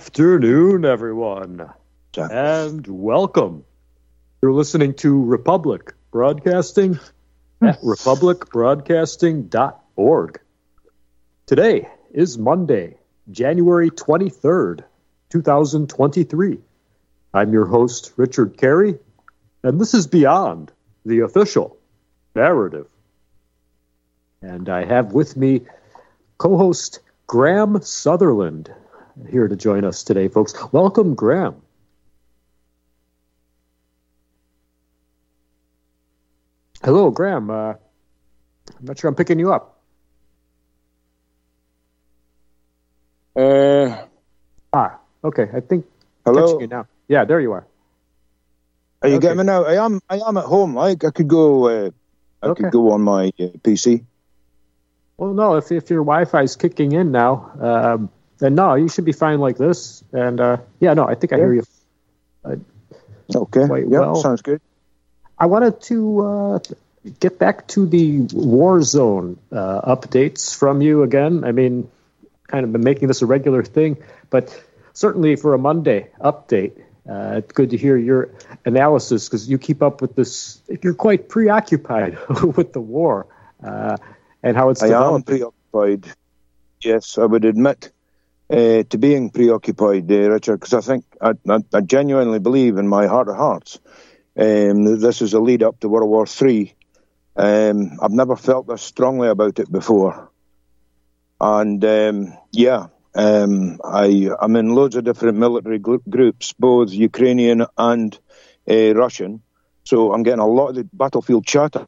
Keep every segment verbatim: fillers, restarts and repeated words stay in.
afternoon, everyone, and welcome. You're listening to Republic Broadcasting at republic broadcasting dot org. Today is Monday, January twenty-third, twenty twenty-three. I'm your host, Richard Carey, and this is Beyond the Official Narrative. And I have with me co-host Graham Sutherland here to join us today, folks. Welcome, Graham. Hello, Graham. Uh, I'm not sure I'm picking you up. Uh, ah, okay. I think hello. Catching you now. Yeah, there you are. Are you okay. getting me now? I am. I am at home. I, I could go. Uh, I okay. could go on my uh, P C. Well, no. If if your Wi-Fi is kicking in now, um, then no, you should be fine like this. And uh, yeah, no, I think I yeah. hear you. Uh, okay. Yeah, well. Sounds good. I wanted to uh, get back to the war zone uh, updates from you again. I mean, kind of been making this a regular thing, but certainly for a Monday update, uh, it's good to hear your analysis because you keep up with this. You're quite preoccupied with the war uh, and how it's I developing. am preoccupied. Yes, I would admit uh, to being preoccupied, uh, Richard, because I think I, I, I genuinely believe in my heart of hearts um, that this is a lead up to World War Three. Um, I've never felt this strongly about it before, and um, yeah. Um, I, I'm in loads of different military gl- groups, both Ukrainian and uh, Russian, so I'm getting a lot of the battlefield chatter.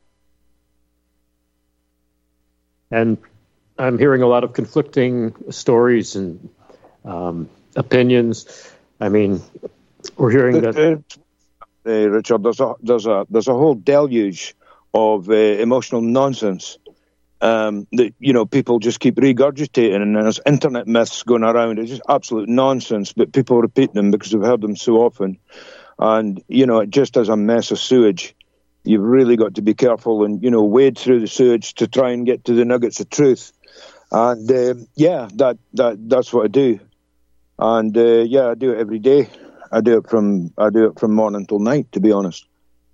And I'm hearing a lot of conflicting stories and um, opinions. I mean, we're hearing that... Uh, uh, Richard, there's a, there's, a, there's a whole deluge of uh, emotional nonsense Um, that, you know, people just keep regurgitating, and there's internet myths going around. It's just absolute nonsense, but people repeat them because they've heard them so often. And, you know, it just is a mess of sewage. You've really got to be careful and, you know, wade through the sewage to try and get to the nuggets of truth. And, um, yeah, that, that that's what I do. And, uh, yeah, I do it every day. I do it from I do it from morning till night, to be honest.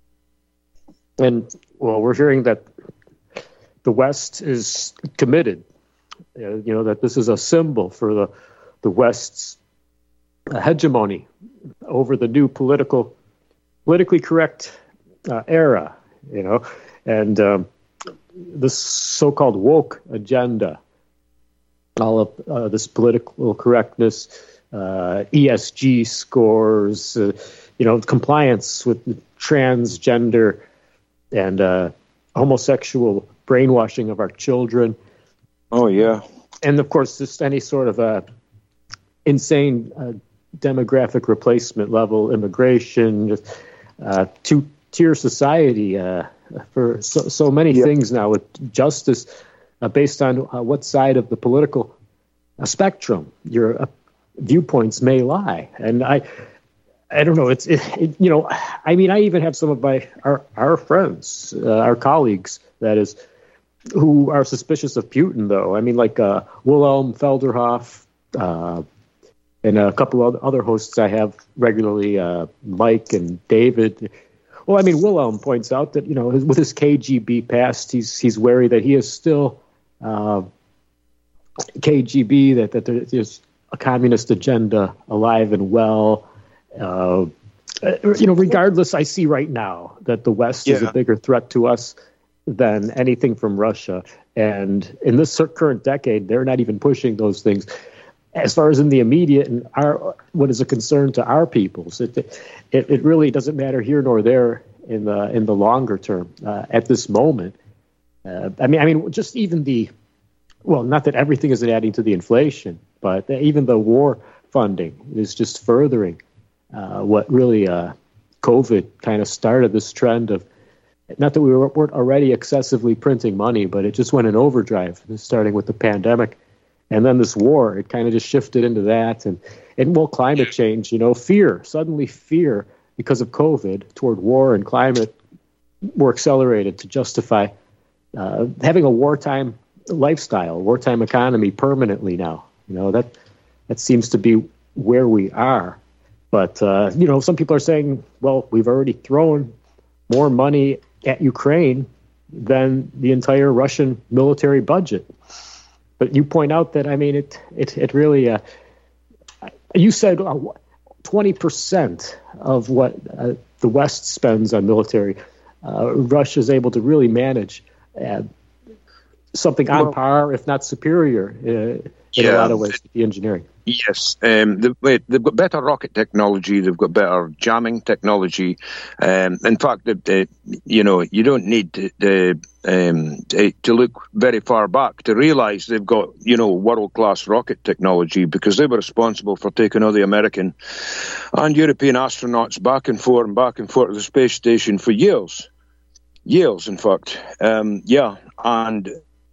And, well, we're hearing that the West is committed, uh, you know, that this is a symbol for the, the West's hegemony over the new political, politically correct uh, era, you know, and um, this so-called woke agenda, all of uh, this political correctness, uh, E S G scores, uh, you know, compliance with transgender and uh, homosexual brainwashing of our children. Oh, yeah. And, of course, just any sort of a insane uh, demographic replacement level immigration, just uh, two-tier society uh, for so, so many yeah. things now with justice uh, based on uh, what side of the political uh, spectrum your uh, viewpoints may lie. And I I don't know, it's, it, it, you know, I mean, I even have some of my, our, our friends, uh, our colleagues, that is, who are suspicious of Putin, though. I mean, like uh, Wilhelm Felderhoff uh, and a couple of other hosts I have regularly, uh, Mike and David. Well, I mean, Wilhelm points out that, you know, with his K G B past, he's he's wary that he is still uh, K G B, that, that there's a communist agenda alive and well. Uh, you know, regardless, I see right now that the West yeah. is a bigger threat to us than anything from Russia. And in this current decade, they're not even pushing those things. As far as in the immediate and our, what is a concern to our peoples, it, it it really doesn't matter here nor there in the in the longer term. Uh, at this moment, uh, I mean, I mean, just even the well, not that everything isn't adding to the inflation, but even the war funding is just furthering uh, what really uh, COVID kind of started this trend of. Not that we weren't already excessively printing money, but it just went in overdrive, starting with the pandemic. And then this war, it kind of just shifted into that. And, and well, climate change, you know, fear, suddenly fear because of COVID toward war and climate were accelerated to justify uh, having a wartime lifestyle, wartime economy permanently now. You know, that that seems to be where we are. But, uh, you know, some people are saying, well, we've already thrown more money at Ukraine than the entire Russian military budget. But you point out that, I mean, it it, it really, uh, you said uh, twenty percent of what uh, the West spends on military, uh, Russia is able to really manage uh, something on well, par, if not superior, uh, in yeah, a lot of ways with the engineering. Yes, um, they've, they've got better rocket technology. They've got better jamming technology. Um, in fact, the, the, you know, you don't need to, the, um, to, to look very far back to realise they've got, you know, world-class rocket technology, because they were responsible for taking all the American and European astronauts back and forth and back and forth to the space station for years. Years, in fact. Um, yeah, and...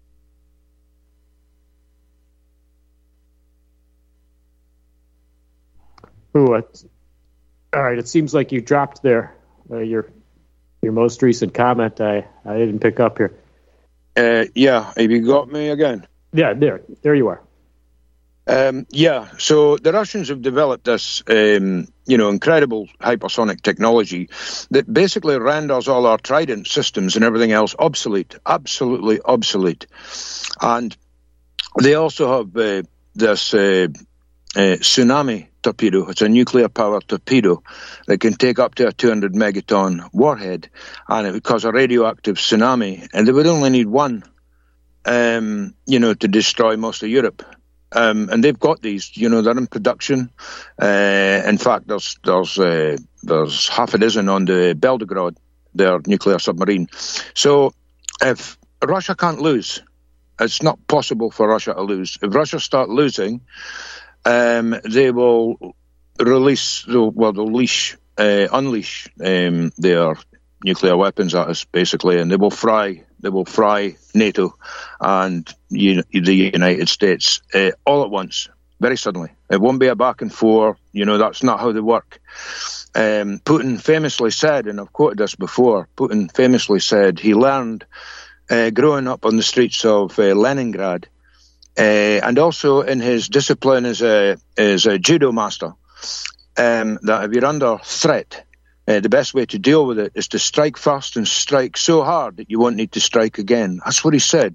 Ooh, it, all right. It seems like you dropped there. Uh, your your most recent comment, I, I didn't pick up here. Uh, yeah, have you got me again? Yeah, there, there you are. Um, yeah, so the Russians have developed this, um, you know, incredible hypersonic technology that basically renders all our Trident systems and everything else obsolete, absolutely obsolete. And they also have uh, this uh, uh, tsunami torpedo. It's a nuclear-powered torpedo that can take up to a two hundred megaton warhead, and it would cause a radioactive tsunami. And they would only need one, um, you know, to destroy most of Europe. Um, and they've got these, you know, they're in production. Uh, in fact, there's there's uh, there's half a dozen on the Belgorod, their nuclear submarine. So if Russia can't lose, it's not possible for Russia to lose. If Russia start losing, um, they will release, they'll, well, they'll leash, uh, unleash um, their nuclear weapons at us, basically, and they will fry. They will fry NATO and the United States uh, all at once, very suddenly. It won't be a back and forth. You know, that's not how they work. Um, Putin famously said, and I've quoted this before, Putin famously said he learned uh, growing up on the streets of uh, Leningrad, uh, and also in his discipline as a, as a judo master, um, that if you're under threat, Uh, the best way to deal with it is to strike first and strike so hard that you won't need to strike again. That's what he said.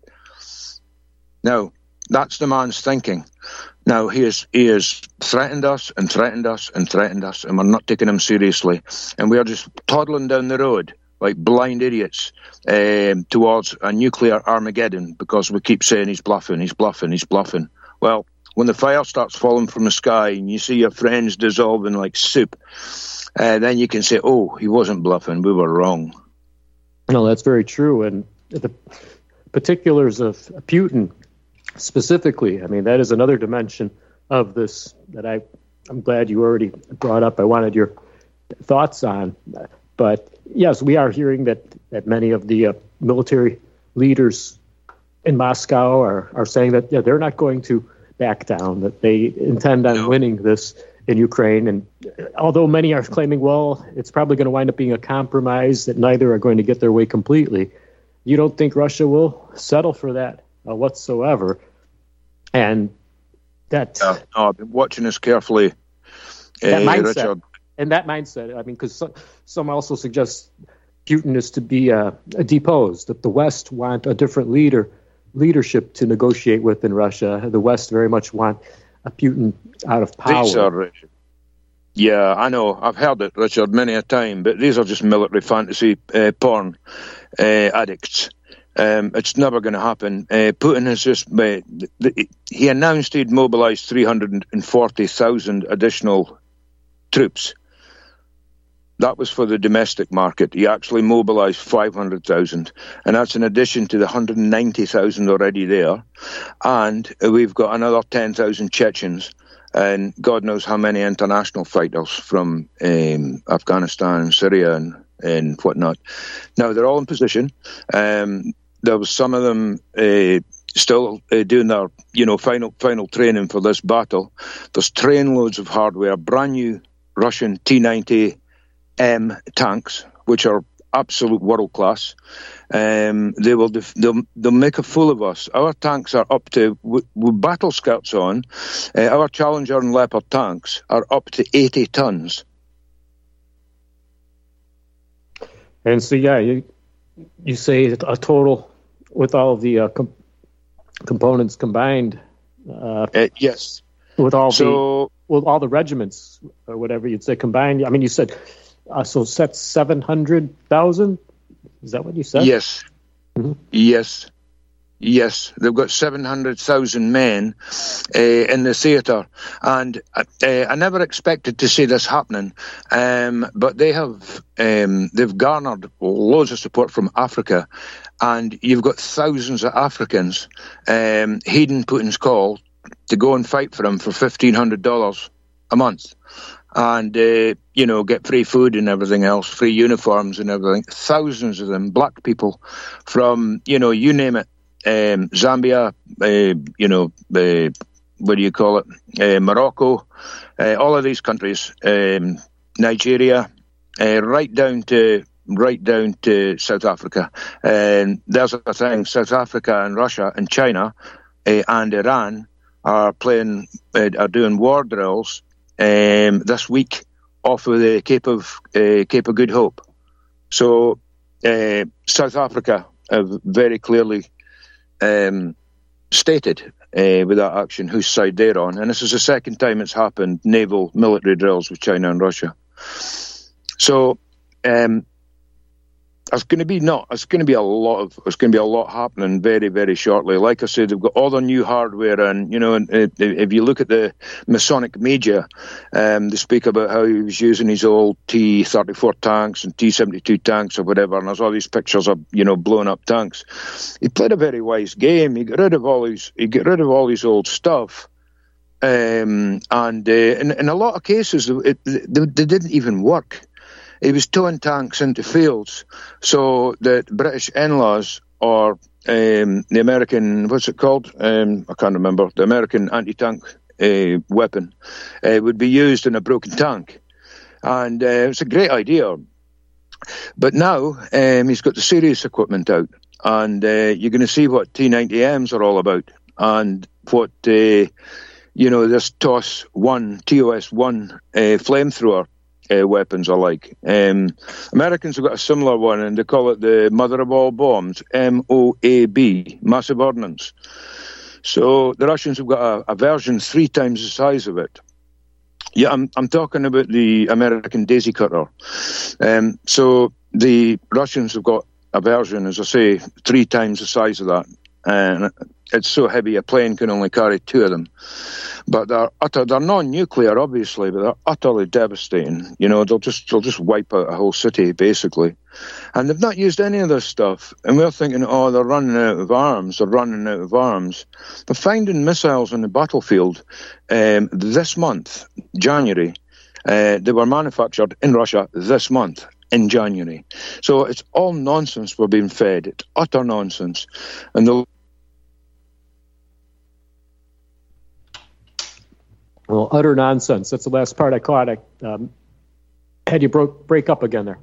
Now, that's the man's thinking. Now, he has, he has threatened us and threatened us and threatened us, and we're not taking him seriously. And we are just toddling down the road like blind idiots um, towards a nuclear Armageddon, because we keep saying he's bluffing, he's bluffing, he's bluffing. Well, when the fire starts falling from the sky and you see your friends dissolving like soup, Uh, then you can say, oh, he wasn't bluffing, we were wrong. No, that's very true. And the particulars of Putin specifically, I mean, that is another dimension of this that I, I'm glad you already brought up. I wanted your thoughts on. But yes, we are hearing that, that many of the uh, military leaders in Moscow are, are saying that yeah, they're not going to back down, that they intend on no. winning this in Ukraine. And although many are claiming, well, it's probably going to wind up being a compromise, that neither are going to get their way completely, you don't think Russia will settle for that uh, whatsoever. And that... Yeah, no, I've been watching this carefully, that uh, mindset, Richard. And that mindset, I mean, because some, some also suggest Putin is to be uh, deposed, that the West want a different leader, leadership to negotiate with in Russia. The West very much want a Putin out of power. These are, Richard. Yeah, I know. I've heard it, Richard, many a time, but these are just military fantasy uh, porn uh, addicts. Um, it's never going to happen. Uh, Putin has just, uh, the, he announced he'd mobilized three hundred forty thousand additional troops. That was for the domestic market. He actually mobilized five hundred thousand, and that's in addition to the one hundred ninety thousand already there. And we've got another ten thousand Chechens, and God knows how many international fighters from um, Afghanistan and Syria and, and whatnot. Now, they're all in position. Um, there was some of them uh, still uh, doing their, you know, final final training for this battle. There's train loads of hardware, brand new Russian T ninety M tanks, which are absolute world class. Um, they will def- they'll, they'll make a fool of us. Our tanks are up to, with, with battle skirts on, uh, our Challenger and Leopard tanks are up to eighty tons. And so, yeah, you, you say a total with all of the uh, com- components combined. Uh, uh, yes. With all so, the with all the regiments or whatever you'd say combined. I mean, you said uh, so. That's seven hundred thousand. Is that what you said? Yes. Mm-hmm. Yes. Yes. They've got seven hundred thousand men uh, in the theatre. And uh, I never expected to see this happening. Um, but they have, um, they've garnered loads of support from Africa. And you've got thousands of Africans um, heeding Putin's call to go and fight for him for fifteen hundred dollars a month. And, uh, you know, get free food and everything else, free uniforms and everything. Thousands of them, black people from, you know, you name it, um, Zambia, uh, you know, uh, what do you call it, uh, Morocco, uh, all of these countries, um, Nigeria, uh, right down to right down to South Africa. And there's a thing, South Africa and Russia and China uh, and Iran are playing, uh, are doing war drills Um, this week off of the Cape of uh, Cape of Good Hope. So uh, South Africa have very clearly um, stated uh, with that action whose side they're on, and this is the second time it's happened, naval military drills with China and Russia. So um, It's going to be not. It's going to be a lot of. It's going to be a lot happening very, very shortly. Like I said, they've got all the new hardware, and you know, and if you look at the Masonic Major, um, they speak about how he was using his old T thirty-four tanks and T seventy-two tanks or whatever, and there's all these pictures of you know blown up tanks. He played a very wise game. He got rid of all these. He got rid of all his old stuff. Um, and uh, in, in a lot of cases, it, they, they didn't even work. He was towing tanks into fields so that British N L A Ws or um, the American, what's it called? Um, I can't remember. The American anti-tank uh, weapon uh, would be used in a broken tank. And uh, it's a great idea. But now um, he's got the serious equipment out. And uh, you're going to see what T ninety Ms are all about. And what, uh, you know, this T O S one, T O S one uh, flamethrower Uh, weapons are like. Um, Americans have got a similar one, and they call it the mother of all bombs, M O A B, massive ordnance. So the Russians have got a, a version three times the size of it. Yeah, I'm I'm talking about the American Daisy Cutter. Um, so the Russians have got a version, as I say, three times the size of that. And it's so heavy a plane can only carry two of them. But they're utter, they're non-nuclear, obviously, but they're utterly devastating. You know, they'll just they'll just wipe out a whole city, basically. And they've not used any of this stuff. And we're thinking, oh, they're running out of arms. They're running out of arms. They're finding missiles on the battlefield um, this month, January. Uh, they were manufactured in Russia this month, in January. So it's all nonsense we're being fed. It's utter nonsense. And the Well, utter nonsense. That's the last part I caught. I um, had you broke break up again there.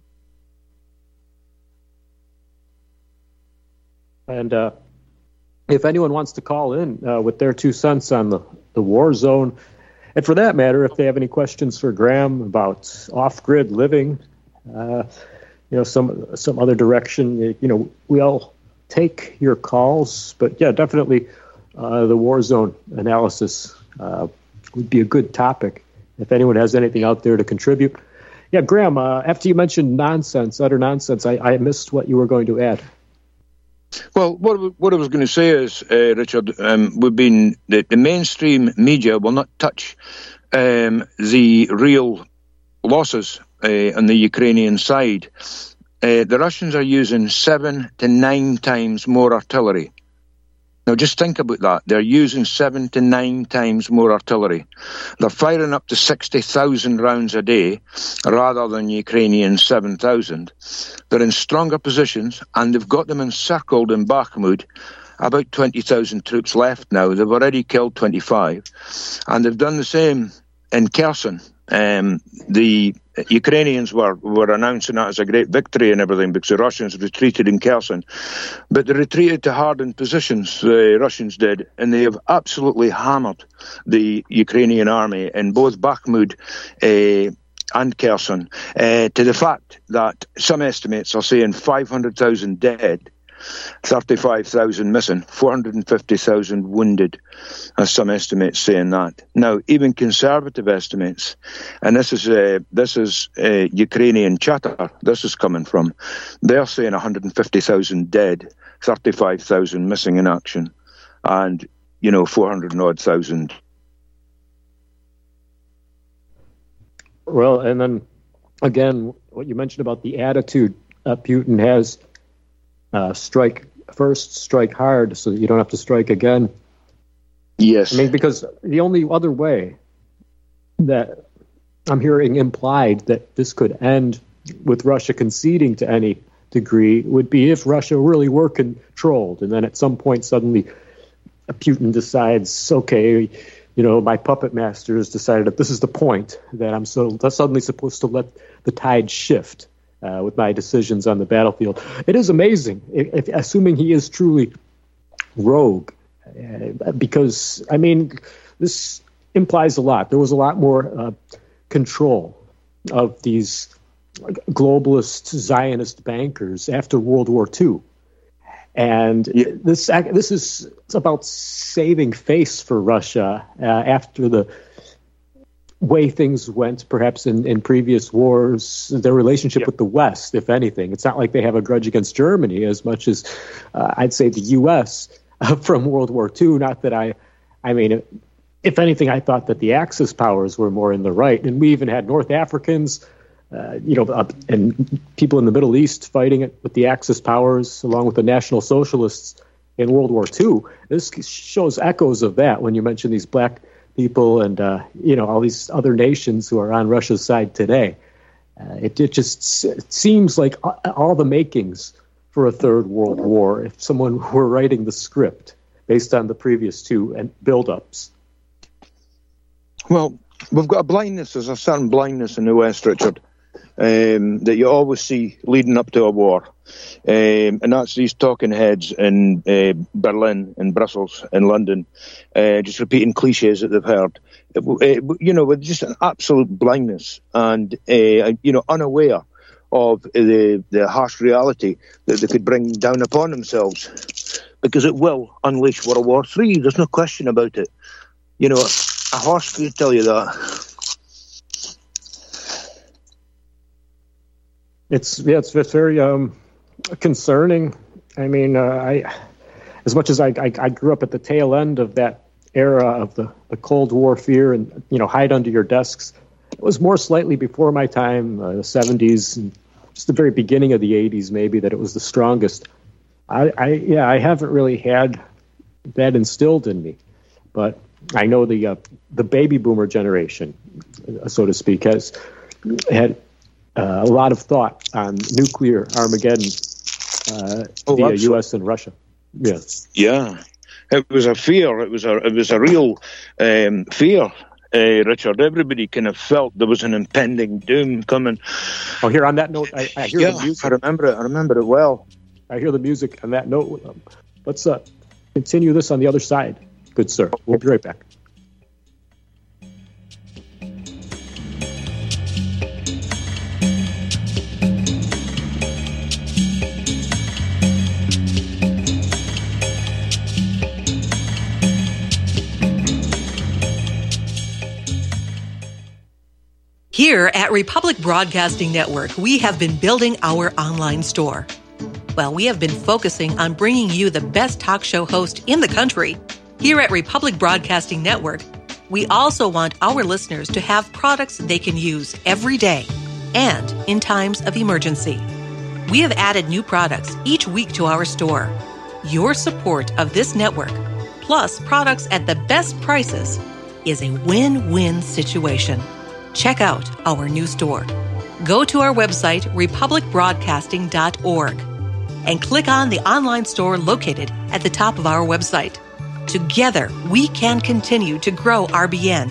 And uh, if anyone wants to call in uh, with their two cents on the, the war zone, and for that matter, if they have any questions for Graham about off-grid living, uh, you know, some some other direction, you know, we all take your calls. But yeah, definitely uh, the war zone analysis Uh, would be a good topic if anyone has anything out there to contribute. Yeah, Graham, uh, after you mentioned nonsense, utter nonsense, I, I missed what you were going to add. Well, what what I was going to say is, uh, Richard, um, we've been the, the mainstream media will not touch um, the real losses uh, on the Ukrainian side. Uh, the Russians are using seven to nine times more artillery. Now, just think about that. They're using seven to nine times more artillery. They're firing up to sixty thousand rounds a day rather than Ukrainian seven thousand. They're in stronger positions, and they've got them encircled in Bakhmut. About twenty thousand troops left now. They've already killed twenty-five. And they've done the same in Kherson, Um, the Ukrainians were, were announcing that as a great victory and everything because the Russians retreated in Kherson. But they retreated to hardened positions, the Russians did, and they have absolutely hammered the Ukrainian army in both Bakhmut uh, and Kherson, uh, to the fact that some estimates are saying five hundred thousand dead, thirty-five thousand missing, four hundred fifty thousand wounded, as some estimates saying that. Now, even conservative estimates, and this is uh, this is uh, Ukrainian chatter, this is coming from, they're saying one hundred fifty thousand dead, thirty-five thousand missing in action, and, you know, four hundred odd thousand. Well, and then, again, what you mentioned about the attitude uh, Putin has, Uh, strike first, strike hard, so that you don't have to strike again. Yes. I mean, because the only other way that I'm hearing implied that this could end with Russia conceding to any degree would be if Russia really were controlled, and then at some point suddenly Putin decides, okay, you know, my puppet master has decided that this is the point, that I'm so suddenly supposed to let the tide shift. Uh, with my decisions on the battlefield. It is amazing, if, if, assuming he is truly rogue, uh, because, I mean, this implies a lot. There was a lot more uh, control of these globalist Zionist bankers after World War Two. And yeah. this this is it's about saving face for Russia uh, after the way things went, perhaps in, in previous wars, their relationship yep. with the West, if anything. It's not like they have a grudge against Germany as much as uh, I'd say the U S uh, from World War Two. Not that I, I mean, if anything, I thought that the Axis powers were more in the right. And we even had North Africans, uh, you know, uh, and people in the Middle East fighting it with the Axis powers along with the National Socialists in World War Two. This shows echoes of that when you mention these black people and, uh, you know, all these other nations who are on Russia's side today. Uh, it, it just it seems like all the makings for a third world war if someone were writing the script based on the previous two and build-ups. Well, we've got a blindness, there's a certain blindness in the West, Richard, um, that you always see leading up to a war. Um, and that's these talking heads in uh, Berlin, in Brussels, in London, uh, just repeating cliches that they've heard. Uh, you know, with just an absolute blindness and, uh, you know, unaware of the, the harsh reality that they could bring down upon themselves. Because it will unleash World War Three. There's no question about it. You know, a horse could tell you that. It's yeah, it's, it's very um, concerning. I mean, uh, I as much as I, I I grew up at the tail end of that era of the, the Cold War fear and, you know, hide under your desks. It was more slightly before my time, uh, the seventies, and just the very beginning of the eighties, maybe, that it was the strongest. I, I yeah, I haven't really had that instilled in me, but I know the uh, the baby boomer generation, so to speak, has had uh, a lot of thought on nuclear Armageddon uh, oh, via absolutely. U S and Russia. Yeah, yeah, it was a fear. It was a it was a real um, fear. Uh, Richard, everybody kind of felt there was an impending doom coming. Oh, here on that note, I, I hear yeah, the music. I remember it. I remember it well. I hear the music on that note. Um, let's uh, continue this on the other side. Good sir. We'll be right back. Here at Republic Broadcasting Network, we have been building our online store. Well, we have been focusing on bringing you the best talk show host in the country. Here at Republic Broadcasting Network, we also want our listeners to have products they can use every day and in times of emergency. We have added new products each week to our store. Your support of this network, plus products at the best prices, is a win-win situation. Check out our new store. Go to our website, republic broadcasting dot org, and click on the online store located at the top of our website. Together, we can continue to grow R B N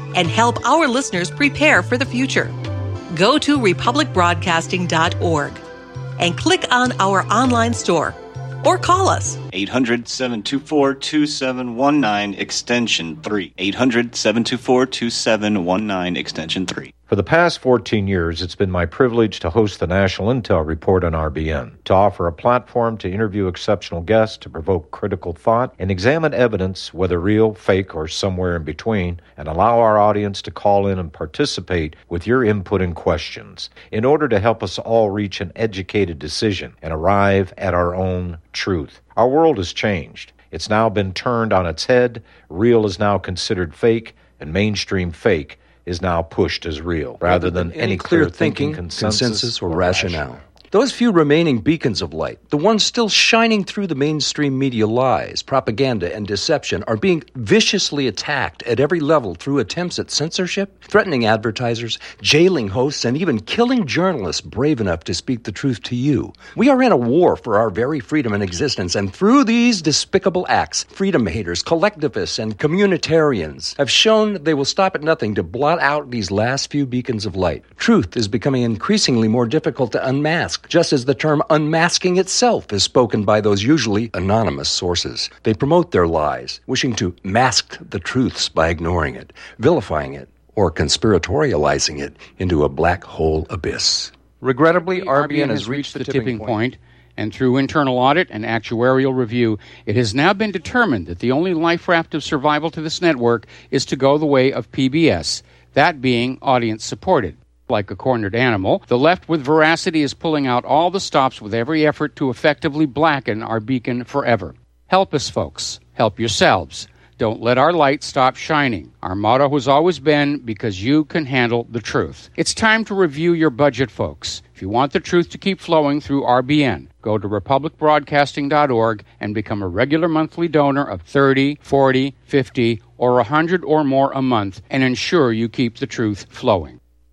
and help our listeners prepare for the future. Go to republic broadcasting dot org and click on our online store or call us. eight hundred, seven two four, two seven one nine, extension three. eight hundred, seven two four, two seven one nine, extension three. For the past fourteen years, it's been my privilege to host the National Intel Report on R B N, to offer a platform to interview exceptional guests, to provoke critical thought, and examine evidence, whether real, fake, or somewhere in between, and allow our audience to call in and participate with your input and questions in order to help us all reach an educated decision and arrive at our own truth. Our world has changed. It's now been turned on its head. Real is now considered fake, and mainstream fake is now pushed as real, rather than any clear thinking, consensus, consensus or rationale. Those few remaining beacons of light, the ones still shining through the mainstream media lies, propaganda, and deception, are being viciously attacked at every level through attempts at censorship, threatening advertisers, jailing hosts, and even killing journalists brave enough to speak the truth to you. We are in a war for our very freedom and existence, and through these despicable acts, freedom haters, collectivists, and communitarians have shown they will stop at nothing to blot out these last few beacons of light. Truth is becoming increasingly more difficult to unmask, just as the term unmasking itself is spoken by those usually anonymous sources. They promote their lies, wishing to mask the truths by ignoring it, vilifying it, or conspiratorializing it into a black hole abyss. Regrettably, R B N has reached the tipping point, and through internal audit and actuarial review, it has now been determined that the only life raft of survival to this network is to go the way of P B S, that being audience-supported. Like a cornered animal, the left with veracity is pulling out all the stops with every effort to effectively blacken our beacon forever. Help us, folks. Help yourselves. Don't let our light stop shining. Our motto has always been, because you can handle the truth. It's time to review your budget, folks. If you want the truth to keep flowing through R B N, go to republic broadcasting dot org and become a regular monthly donor of thirty, forty, fifty, or one hundred or more a month and ensure you keep the truth flowing.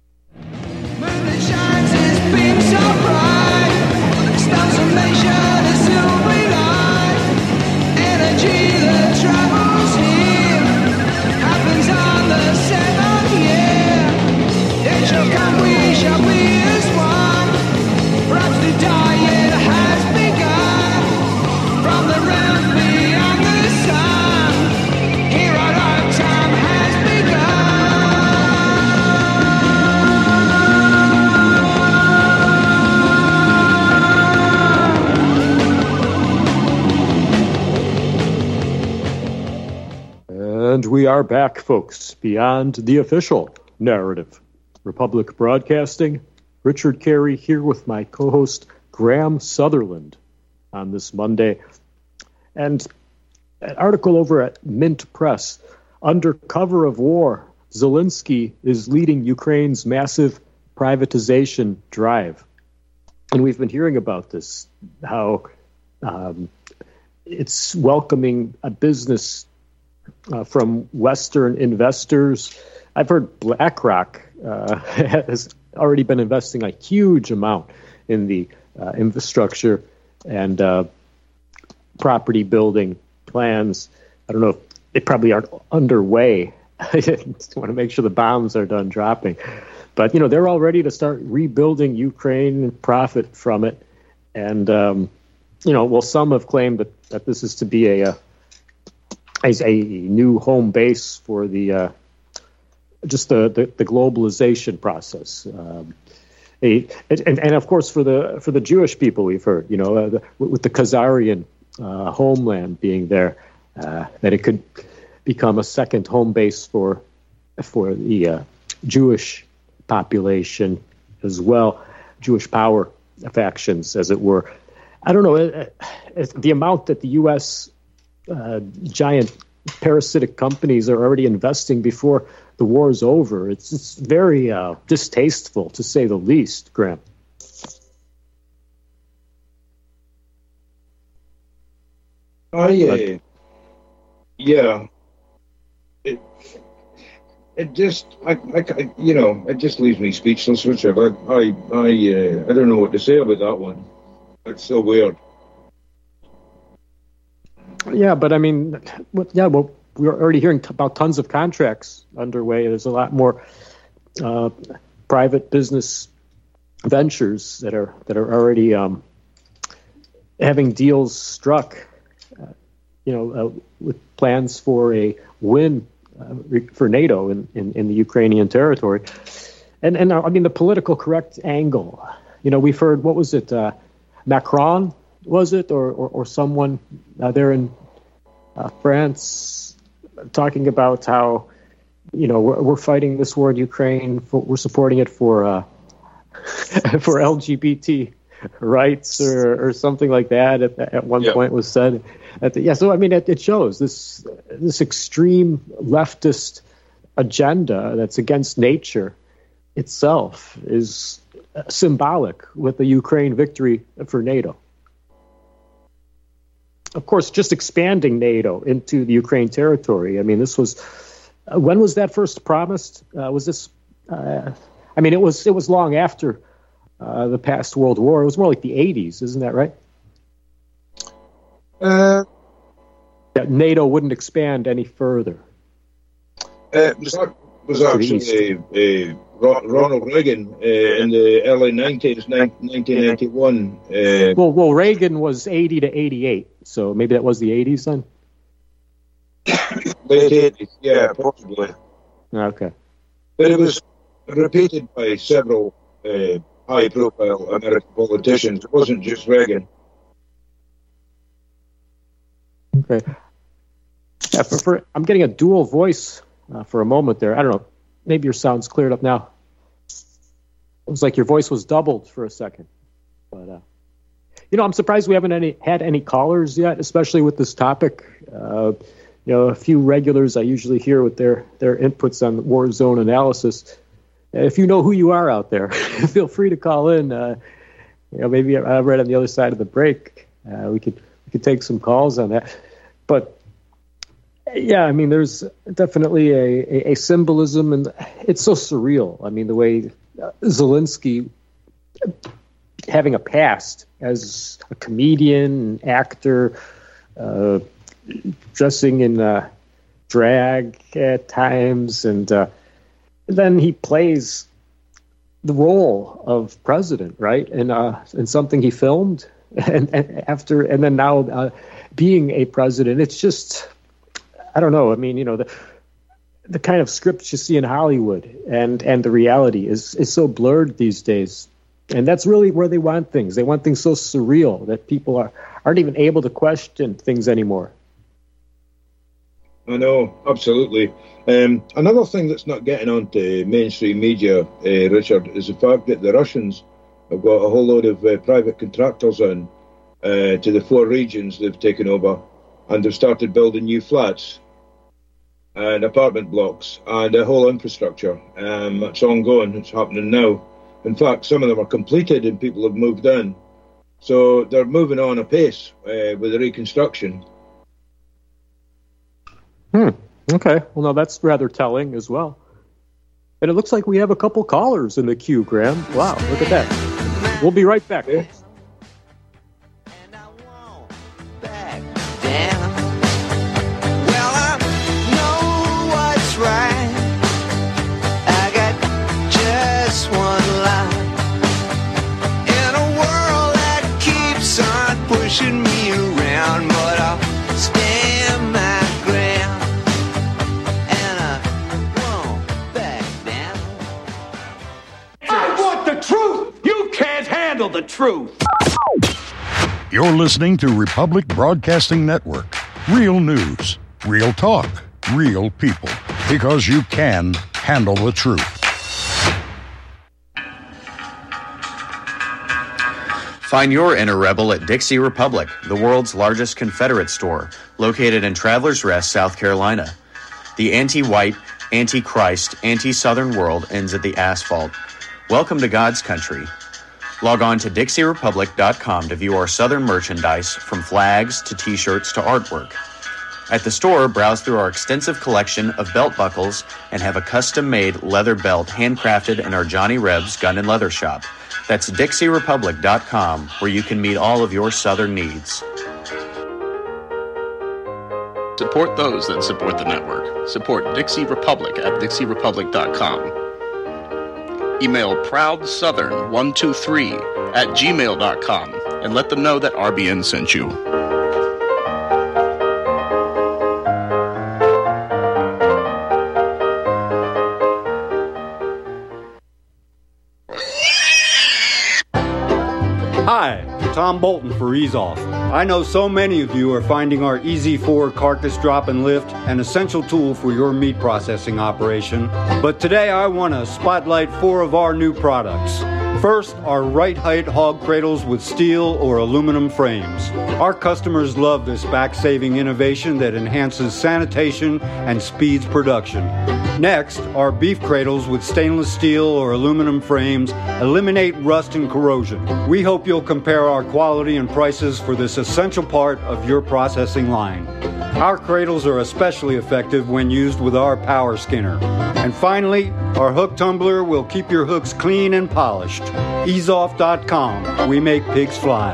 And we are back, folks, beyond the official narrative. Republic Broadcasting, Richard Carey here with my co-host Graham Sutherland on this Monday. And an article over at Mint Press, under cover of war, Zelensky is leading Ukraine's massive privatization drive. And we've been hearing about this, how um, it's welcoming a business Uh, from Western investors. I've heard BlackRock uh, has already been investing a huge amount in the uh, infrastructure and uh, property building plans. I don't know if they probably aren't underway. I just want to make sure the bombs are done dropping. But, you know, they're all ready to start rebuilding Ukraine and profit from it. And, um, you know, well, some have claimed that, that this is to be a, a as a new home base for the uh, just the, the, the globalization process, um, a, and, and of course for the for the Jewish people, we've heard, you know, uh, the, with the Khazarian uh, homeland being there, uh, that it could become a second home base for for the uh, Jewish population as well, Jewish power factions, as it were. I don't know uh, uh, the amount that the U S Uh, giant parasitic companies are already investing before the war is over. It's it's very uh, distasteful, to say the least, Graham. Oh yeah, yeah. It it just I, I you know it just leaves me speechless, Richard. I I I, uh, I don't know what to say about that one. It's so weird. Yeah, but I mean, what, yeah, well, we're already hearing t- about tons of contracts underway. There's a lot more uh, private business ventures that are that are already um, having deals struck, uh, you know, uh, with plans for a win uh, for NATO in, in, in the Ukrainian territory. And, and uh, I mean, the political correct angle, you know, we've heard, what was it, uh, Macron, was it, or, or, or someone uh, there in uh, France talking about how, you know, we're, we're fighting this war in Ukraine, for, we're supporting it for uh, for L G B T rights or, or something like that at, at one yep. point was said. At the, yeah, so I mean, it, it shows this this extreme leftist agenda that's against nature itself is symbolic with the Ukraine victory for NATO. Of course, just expanding NATO into the Ukraine territory. I mean, this was uh, when was that first promised? Uh, was this? Uh, I mean, it was it was long after uh, the past World War. It was more like the eighties, isn't that right? Uh, that NATO wouldn't expand any further. It was, was actually a, a Ronald Reagan uh, in the early nineties, nineteen ninety-one. Uh, well, well, Reagan was eighty to eighty-eight, so maybe that was the eighties then? Late eighties, yeah, possibly. Okay. But it was repeated by several uh, high-profile American politicians. It wasn't just Reagan. Okay. Yeah, for, for, I'm getting a dual voice uh, for a moment there. I don't know. Maybe your sound's cleared up now. It was like your voice was doubled for a second. But, uh, you know, I'm surprised we haven't any had any callers yet, especially with this topic. Uh, you know, a few regulars I usually hear with their, their inputs on war zone analysis. If you know who you are out there, feel free to call in. Uh, you know, maybe uh, right on the other side of the break, uh, we could we could take some calls on that. But yeah, I mean, there's definitely a, a, a symbolism, and it's so surreal. I mean, the way Zelensky having a past as a comedian, actor, uh, dressing in uh, drag at times, and uh, then he plays the role of president, right? And uh, in something he filmed, and, and after, and then now uh, being a president, it's just, I don't know. I mean, you know, the the kind of scripts you see in Hollywood and and the reality is is so blurred these days, and that's really where they want things. They want things so surreal that people are aren't even able to question things anymore. I know, absolutely. Um, another thing that's not getting onto mainstream media, uh, Richard, is the fact that the Russians have got a whole load of uh, private contractors in uh, to the four regions they've taken over, and they've started building new flats and apartment blocks and a whole infrastructure. Um, it's ongoing, it's happening now. In fact, some of them are completed and people have moved in. So they're moving on apace uh, with the reconstruction. Hmm. Okay. Well, no, that's rather telling as well. And it looks like we have a couple callers in the queue, Graham. Wow, look at that. We'll be right back. Okay. Pushing me around, but I'll stand my ground, and I won't back down. I want the truth! You can't handle the truth! You're listening to Republic Broadcasting Network. Real news, real talk, real people. Because you can handle the truth. Find your inner rebel at Dixie Republic, the world's largest Confederate store, located in Travelers Rest, South Carolina. The anti-white, anti-Christ, anti-Southern world ends at the asphalt. Welcome to God's country. Log on to Dixie Republic dot com to view our Southern merchandise, from flags to t-shirts to artwork. At the store, browse through our extensive collection of belt buckles and have a custom-made leather belt handcrafted in our Johnny Rebs Gun and Leather Shop. That's Dixie Republic dot com, where you can meet all of your Southern needs. Support those that support the network. Support Dixie Republic at dixie republic dot com. Email proud southern one two three at gmail dot com and let them know that R B N sent you. Hi, Tom Bolton for Ease Off. I know so many of you are finding our Easy four carcass drop and lift an essential tool for your meat processing operation. But today I want to spotlight four of our new products. First, our right height hog cradles with steel or aluminum frames. Our customers love this back-saving innovation that enhances sanitation and speeds production. Next, our beef cradles with stainless steel or aluminum frames eliminate rust and corrosion. We hope you'll compare our quality and prices for this essential part of your processing line. Our cradles are especially effective when used with our power skinner. And finally, our hook tumbler will keep your hooks clean and polished. ease off dot com. We make pigs fly.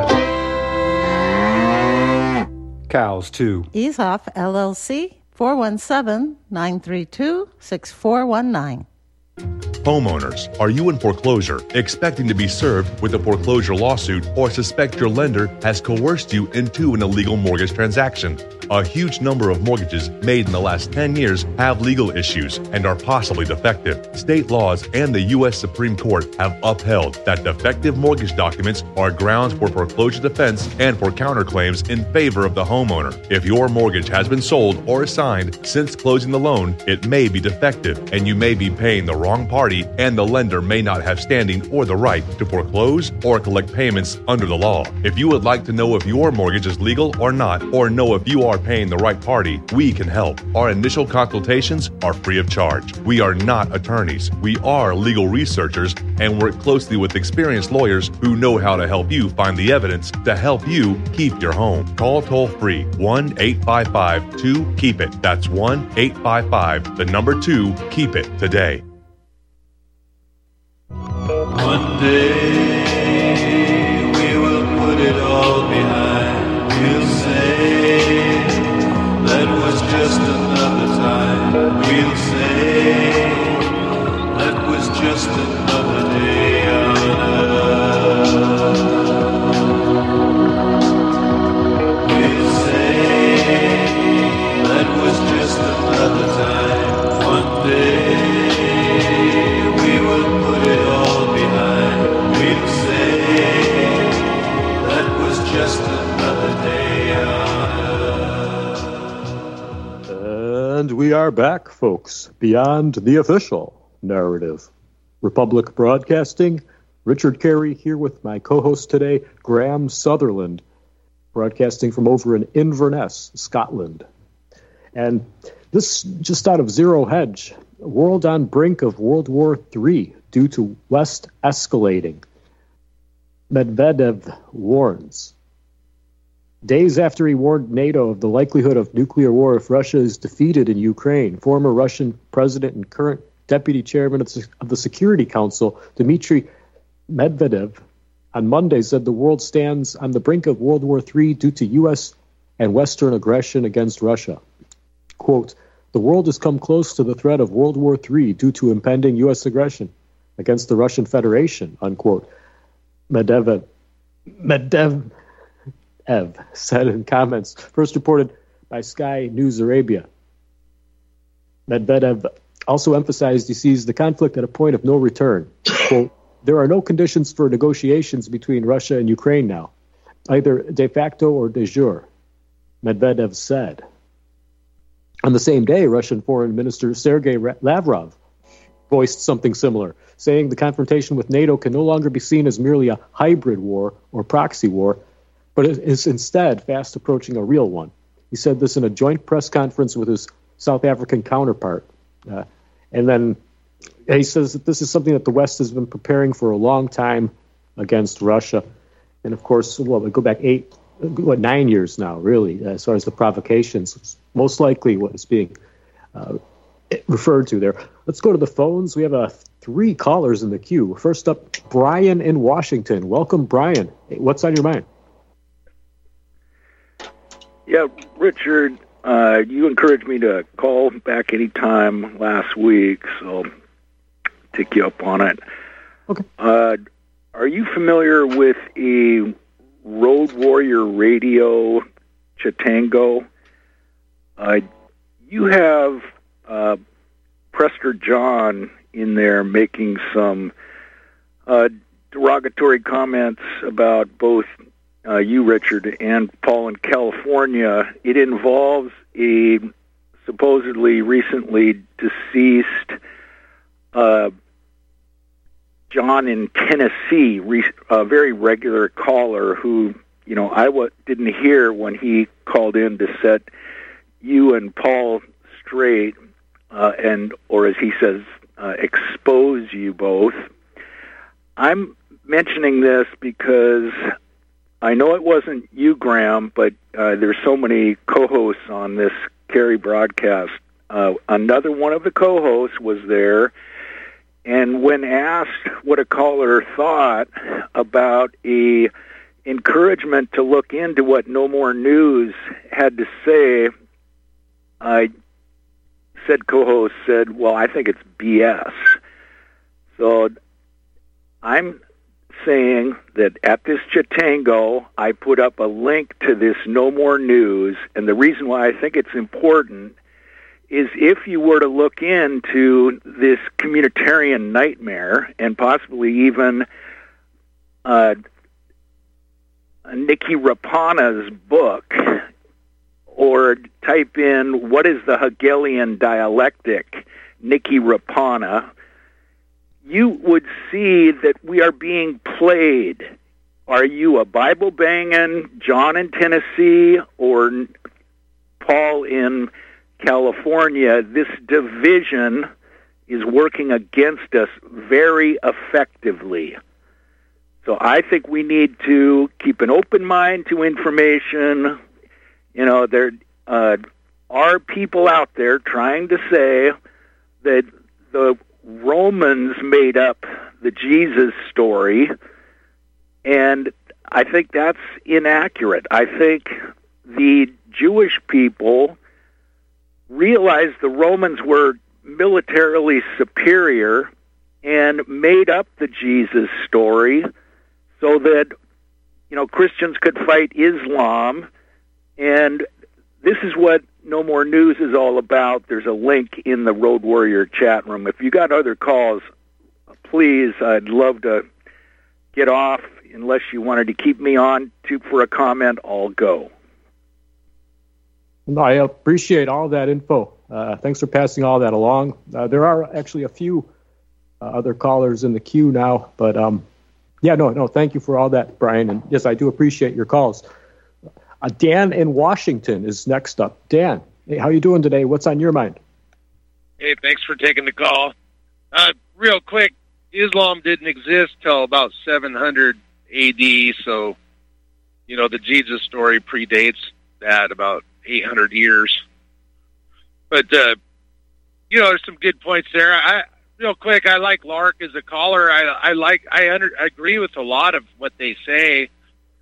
Cows, too. Ease Off, L L C, four one seven, nine three two, six four one nine. Homeowners, are you in foreclosure, expecting to be served with a foreclosure lawsuit, or suspect your lender has coerced you into an illegal mortgage transaction? A huge number of mortgages made in the last ten years have legal issues and are possibly defective. State laws and the U S Supreme Court have upheld that defective mortgage documents are grounds for foreclosure defense and for counterclaims in favor of the homeowner. If your mortgage has been sold or assigned since closing the loan, it may be defective and you may be paying the wrong party, and the lender may not have standing or the right to foreclose or collect payments under the law. If you would like to know if your mortgage is legal or not, or know if you are paying the right party, we can help. Our initial consultations are free of charge. We are not attorneys. We are legal researchers and work closely with experienced lawyers who know how to help you find the evidence to help you keep your home. Call toll-free one eight five five two keep it. That's one eight five five, the number two, keep it today. One day we will put it all behind. We'll say that was just another time. We'll say that was just another day on earth. We'll say that was just another time. One day we will put it all behind. We'll say that was just another day on earth. And we are back, folks, beyond the official narrative. Republic Broadcasting, Richard Carey here with my co-host today, Graham Sutherland, broadcasting from over in Inverness, Scotland. And this just out of Zero Hedge, world on brink of World War Three due to West escalating. Medvedev warns. Days after he warned NATO of the likelihood of nuclear war if Russia is defeated in Ukraine, former Russian president and current deputy chairman of the Security Council, Dmitry Medvedev, on Monday said the world stands on the brink of World War Three due to U S and Western aggression against Russia. Quote, the world has come close to the threat of World War Three due to impending U S aggression against the Russian Federation, unquote. Medvedev, Medvedev said in comments first reported by Sky News Arabia. Medvedev also emphasized he sees the conflict at a point of no return. Quote, there are no conditions for negotiations between Russia and Ukraine now, either de facto or de jure, Medvedev said. On the same day, Russian Foreign Minister Sergei Lavrov voiced something similar, saying the confrontation with NATO can no longer be seen as merely a hybrid war or proxy war, but is instead fast approaching a real one. He said this in a joint press conference with his South African counterpart. Uh, and then he says that this is something that the West has been preparing for a long time against Russia. And of course, well, we go back eight, what, nine years now, really, as far as the provocations. It's most likely what is being uh, referred to there. Let's go to the phones. We have uh, three callers in the queue. First up, Brian in Washington. Welcome, Brian. Hey, what's on your mind? Yeah, Richard, uh, you encouraged me to call back anytime last week, so I'll take you up on it. Okay. Uh, are you familiar with a Road Warrior Radio Chitango? Uh, you have uh, Prester John in there making some uh, derogatory comments about both uh, you, Richard, and Paul in California. It involves a supposedly recently deceased uh, John in Tennessee, re- a very regular caller who, you know, I w- didn't hear when he called in to set you and Paul straight, uh, and or as he says, uh, expose you both. I'm mentioning this because I know it wasn't you, Graham, but uh, there's so many co-hosts on this Carey broadcast. Uh, another one of the co-hosts was there, and when asked what a caller thought about a encouragement to look into what No More News had to say, I said co-host said, well, I think it's B S. So I'm saying that at this Chitango, I put up a link to this No More News, and the reason why I think it's important is if you were to look into this communitarian nightmare and possibly even uh, Nikki Rapana's book, or type in what is the Hegelian dialectic, Nikki Rapana, you would see that we are being played. Are you a Bible-banging John in Tennessee or Paul in California? This division is working against us very effectively. So I think we need to keep an open mind to information. You know, there uh, are people out there trying to say that the Romans made up the Jesus story, and I think that's inaccurate. I think the Jewish people realized the Romans were militarily superior and made up the Jesus story so that, you know, Christians could fight Islam. And this is what No More News is all about. There's a link in the Road Warrior chat room. If you got other calls, please, I'd love to get off. Unless you wanted to keep me on to for a comment, I'll go. No, I appreciate all that info. Uh, thanks for passing all that along. Uh, there are actually a few uh, other callers in the queue now, but um, yeah, no, no, thank you for all that, Brian. And yes, I do appreciate your calls. Uh, Dan in Washington is next up. Dan, hey, how you doing today? What's on your mind? Hey, thanks for taking the call. Uh, real quick, Islam didn't exist till about seven hundred A D, so, you know, the Jesus story predates that about eight hundred years. But, uh, you know, there's some good points there. I, real quick, I like Lark as a caller. I, I like, I, under, I agree with a lot of what they say.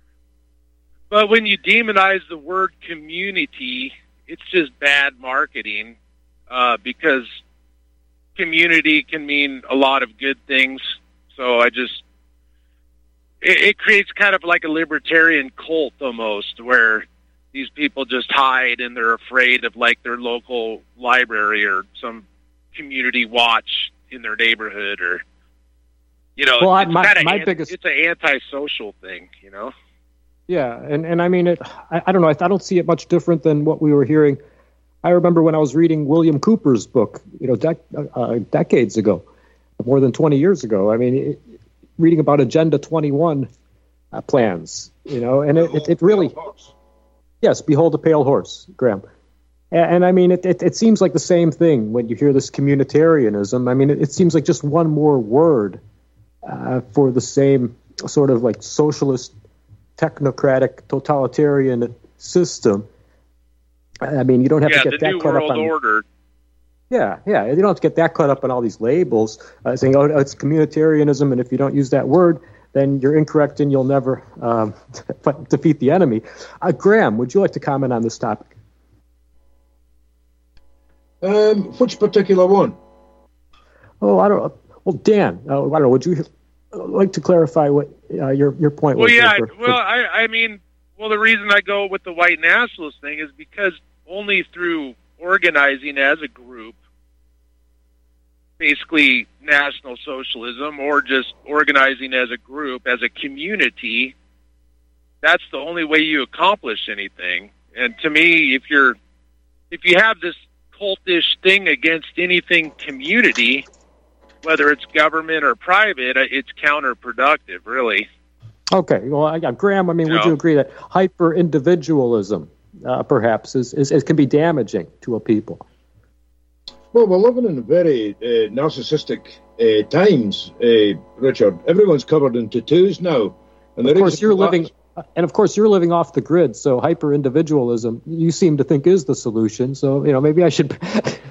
But when you demonize the word community, it's just bad marketing, uh, because community can mean a lot of good things. So I just, it, it creates kind of like a libertarian cult almost, where these people just hide and they're afraid of like their local library or some community watch in their neighborhood, or, you know, well, it's, my, kinda my an, biggest... it's an antisocial thing, you know? Yeah, and, and I mean, it. I, I don't know. I, I don't see it much different than what we were hearing. I remember when I was reading William Cooper's book, you know, dec- uh, decades ago, more than twenty years ago. I mean, it, reading about Agenda twenty-one uh, plans, you know, and it, it, it really, yes, behold a pale horse, Graham. And, and I mean, it, it, it seems like the same thing when you hear this communitarianism. I mean, it, it seems like just one more word uh, for the same sort of like socialist, technocratic, totalitarian system. I mean, you don't have yeah, to get the that New caught World up on. Order. Yeah, yeah. You don't have to get that caught up in all these labels, uh, saying, "Oh, it's communitarianism," and if you don't use that word, then you're incorrect, and you'll never um, defeat the enemy. Uh, Graham, would you like to comment on this topic? Um, which particular one? Oh, I don't know. Well, Dan, uh, I don't know. Would you like to clarify what uh, your your point Well, was? yeah. there for- well, I, I mean, well, the reason I go with the white nationalist thing is because only through organizing as a group, basically National Socialism, or just organizing as a group, as a community, that's the only way you accomplish anything. And to me, if you're, if you have this cultish thing against anything community, whether it's government or private, it's counterproductive, really. Okay, well, I got Graham. I mean, would No. you agree that hyper individualism, uh, perhaps, is, is, is can be damaging to a people? Well, we're living in very uh, narcissistic uh, times, uh, Richard. Everyone's covered in tattoos now, and Of the course, reason you're for that living, and of course, you're living off the grid. So hyper individualism, you seem to think is the solution. So you know, maybe I should.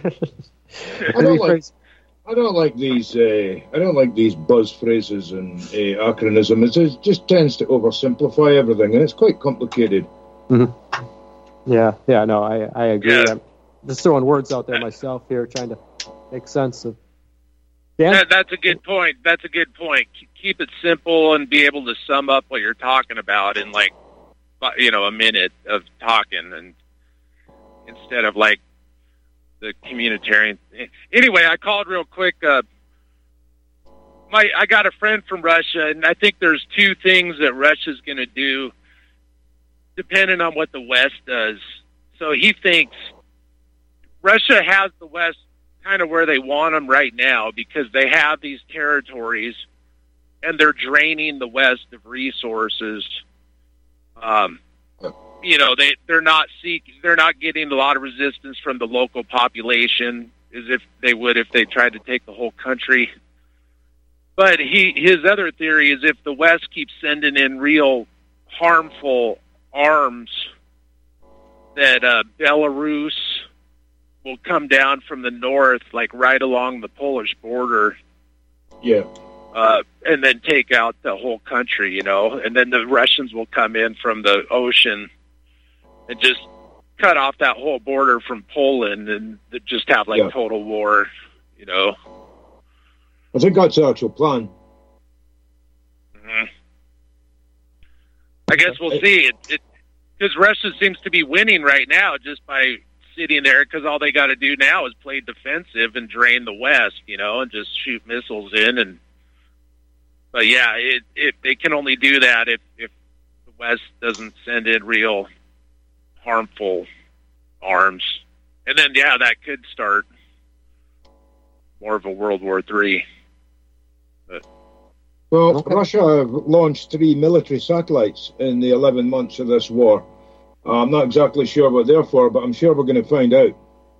I don't like. I don't like these. Uh, I don't like these buzz phrases and uh, acronyms. It just tends to oversimplify everything, and it's quite complicated. Mm-hmm. Yeah, yeah, no, I, I agree. I'm just throwing words out there myself here, trying to make sense of. Dan? That, that's a good point. That's a good point. K- Keep it simple and be able to sum up what you're talking about in like, fi- you know, a minute of talking, and instead of like the communitarian. Anyway, I called real quick. Uh, my I got a friend from Russia, and I think there's two things that Russia's going to do, depending on what the West does. So he thinks Russia has the West kind of where they want them right now, because they have these territories and they're draining the West of resources. Um, you know, they, they're not seeking, they're not getting a lot of resistance from the local population as if they would if they tried to take the whole country. But he, his other theory is if the West keeps sending in real harmful arms, that uh, Belarus will come down from the north, like right along the Polish border. Yeah. Uh, and then take out the whole country, you know, and then the Russians will come in from the ocean and just cut off that whole border from Poland and just have like Yeah. total war, you know. I think that's the actual plan. hmm I guess we'll see. It because Russia seems to be winning right now just by sitting there, because all they got to do now is play defensive and drain the West, you know, and just shoot missiles in. And but yeah, it, it they can only do that if if the West doesn't send in real harmful arms, and then yeah, that could start more of a World War Three. But Well, Russia have launched three military satellites in the eleven months of this war. Uh, I'm not exactly sure what they're for, but I'm sure we're going to find out.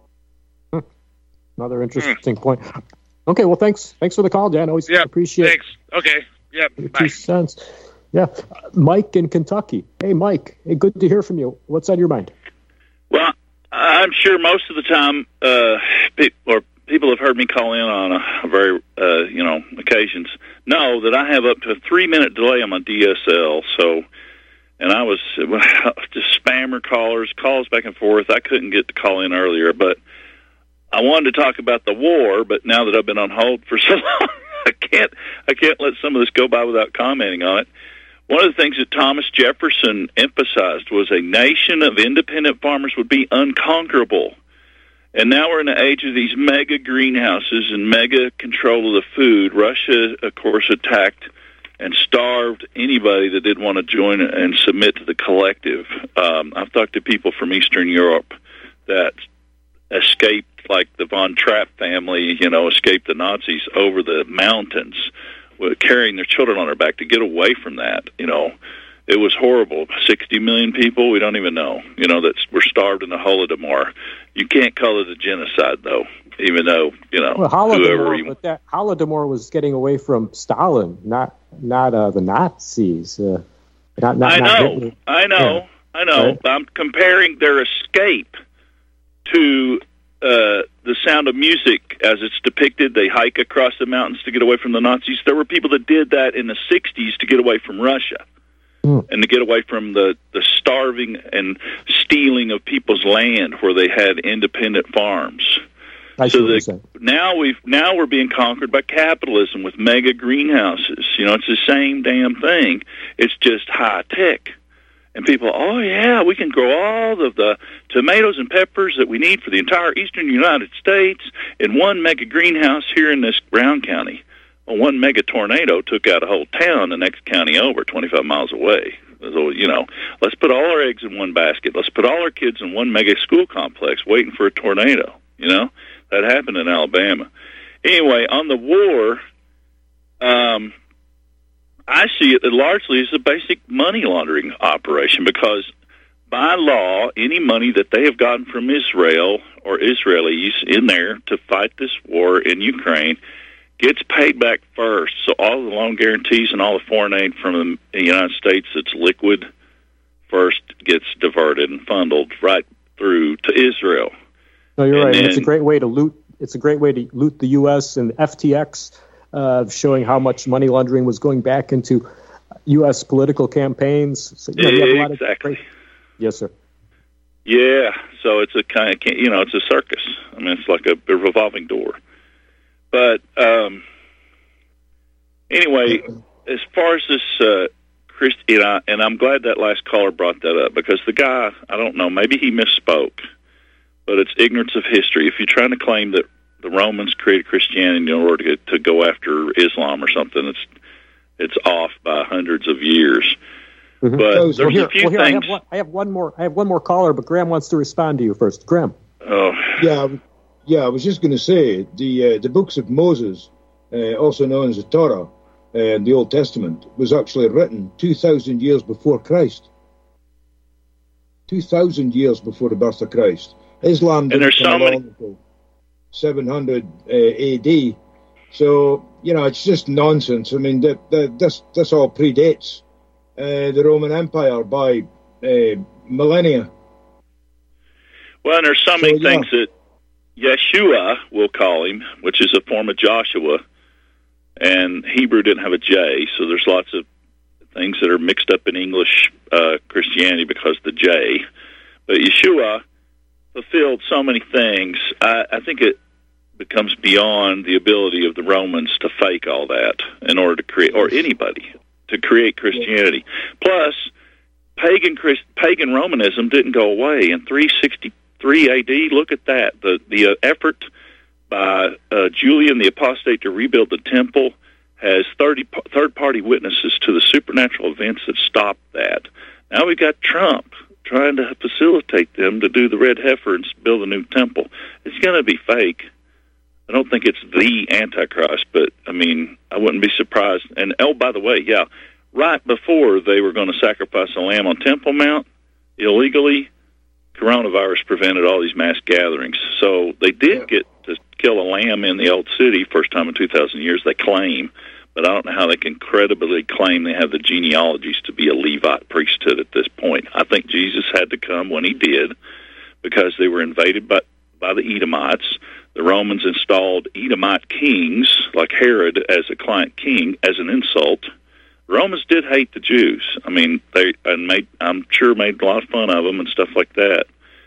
Another interesting point. Okay, well, thanks. Thanks for the call, Dan. Always yeah, appreciate thanks. Okay, yeah, your bye. two cents. Yeah, Uh, Mike in Kentucky. Hey, Mike. Hey, good to hear from you. What's on your mind? Well, I'm sure most of the time, uh, pe- or people have heard me call in on a very, uh, you know, occasions, know that I have up to a three-minute delay on my D S L. So, and I was just spammer callers, calls back and forth. I couldn't get to call in earlier, but I wanted to talk about the war. But now that I've been on hold for so long, I can't, I can't let some of this go by without commenting on it. One of the things that Thomas Jefferson emphasized was a nation of independent farmers would be unconquerable. And now we're in the age of these mega greenhouses and mega control of the food. Russia, of course, attacked and starved anybody that didn't want to join and submit to the collective. Um, I've talked to people from Eastern Europe that escaped, like the Von Trapp family, you know, escaped the Nazis over the mountains, with carrying their children on their back to get away from that. You know, it was horrible. sixty million people, we don't even know, you know, that were starved in the Holodomor. You can't call it a genocide, though, even though, you know, Well, whoever Holodomor, you... but that Holodomor was getting away from Stalin, not not uh, the Nazis. Uh, not, not, I not know, Hitler. I know, Yeah. I know. Right. I'm comparing their escape to uh, the Sound of Music as it's depicted. They hike across the mountains to get away from the Nazis. There were people that did that in the sixties to get away from Russia. And to get away from the, the starving and stealing of people's land where they had independent farms. I so see what you're that saying. now we've now we're being conquered by capitalism with mega greenhouses. You know, it's the same damn thing. It's just high tech. And people, oh yeah, we can grow all of the tomatoes and peppers that we need for the entire eastern United States in one mega greenhouse here in this Brown County. Well, one mega tornado took out a whole town the next county over, twenty-five miles away. So, you know, let's put all our eggs in one basket. Let's put all our kids in one mega school complex waiting for a tornado. You know, that happened in Alabama. Anyway, on the war, um, I see it largely as a basic money laundering operation because by law, any money that they have gotten from Israel or Israelis in there to fight this war in Ukraine gets paid back first. So all the loan guarantees and all the foreign aid from the United States that's liquid first gets diverted and funneled right through to Israel. No, you're and right. Then, it's a great way to loot. It's a great way to loot the U S and F T X, uh, showing how much money laundering was going back into U S political campaigns. So, you know, you have a lot of exactly. great... Yes, sir. Yeah. So it's a kind of, you know, it's a circus. I mean, it's like a, a revolving door. But um, anyway, as far as this, uh, Christ, and, I, and I'm glad that last caller brought that up because the guy, I don't know, maybe he misspoke, but it's ignorance of history. If you're trying to claim that the Romans created Christianity in order to, to go after Islam or something, it's it's off by hundreds of years. Mm-hmm. But well, there's here, a few well, here, things. I have, one, I have one more. I have one more caller, but Graham wants to respond to you first. Graham. Oh, yeah. Yeah, I was just going to say, the uh, the books of Moses, uh, also known as the Torah, uh, in the Old Testament, was actually written two thousand years before Christ. two thousand years before the birth of Christ. Islam and didn't there's come so along many... until seven hundred uh, A D. So, you know, it's just nonsense. I mean, that, that, this, this all predates uh, the Roman Empire by uh, millennia. Well, and there's so many So, yeah. things that Yeshua, we'll call him, which is a form of Joshua, and Hebrew didn't have a J, so there's lots of things that are mixed up in English uh, Christianity because of the J. But Yeshua fulfilled so many things. I, I think it becomes beyond the ability of the Romans to fake all that in order to create, or anybody, to create Christianity. Plus, pagan Christ, pagan Romanism didn't go away in three sixty-three A D. Look at that. The the uh, effort by uh, Julian the Apostate to rebuild the temple has thirty third-party witnesses to the supernatural events that stopped that. Now we've got Trump trying to facilitate them to do the red heifer and build a new temple. It's going to be fake. I don't think it's the Antichrist, but, I mean, I wouldn't be surprised. And, oh, by the way, yeah, right before they were going to sacrifice a lamb on Temple Mount illegally, coronavirus prevented all these mass gatherings. So they did get to kill a lamb in the old city, first time in two thousand years, they claim. But I don't know how they can credibly claim they have the genealogies to be a Levite priesthood at this point. I think Jesus had to come when he did because they were invaded by, by the Edomites. The Romans installed Edomite kings, like Herod, as a client king, as an insult. The Romans did hate the Jews. I mean, they and made, I'm sure made a lot of fun of them and stuff like that.